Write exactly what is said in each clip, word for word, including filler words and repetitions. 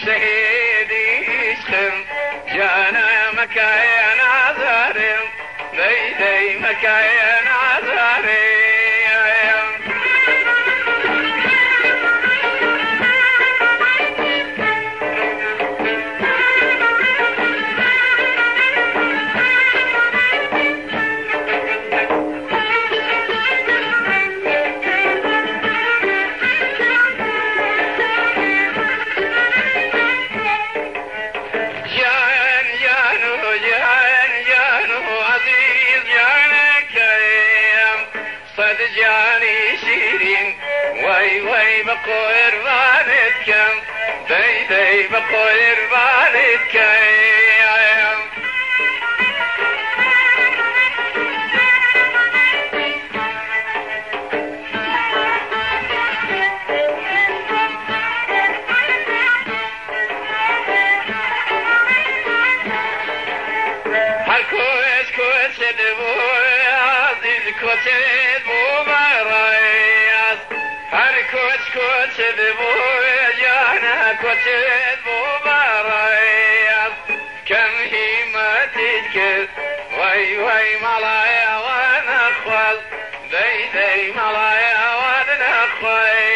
شهيدي عشقم جانا مكايا نظرم دي دي مكايا نظرم جاني شيرين واي واي بقوير بالتكم داي داي بقوير بالتكم هالكوش كوش دبوي عزيز كوش كوش كوش دبوي جانا كوش مباريات كم هي ما تذكر واي واي ملايا وانا اخوال داي داي ملايا وانا اخوال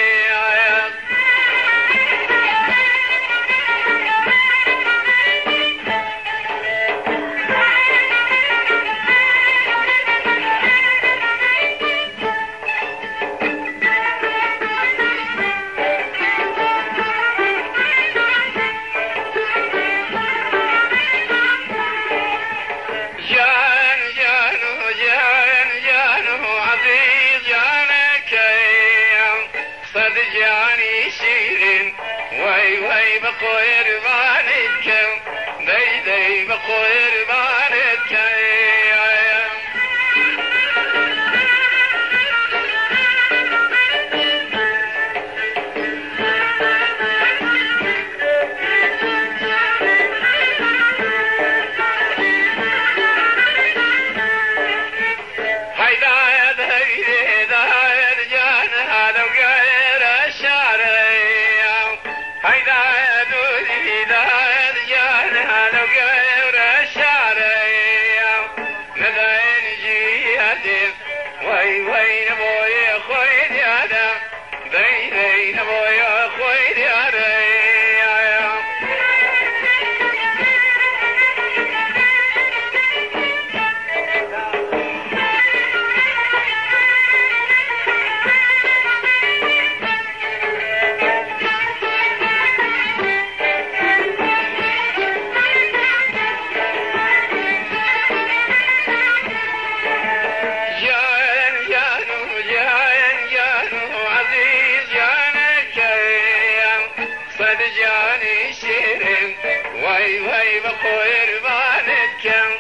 جاني شيرين واي واي بقوير بالتكم داي داي بقوير بالتكم واي واي نبوي خويد يا دا داي داي نبوي خويد يا دا جاني شيرين واي واي بقوير بالتكم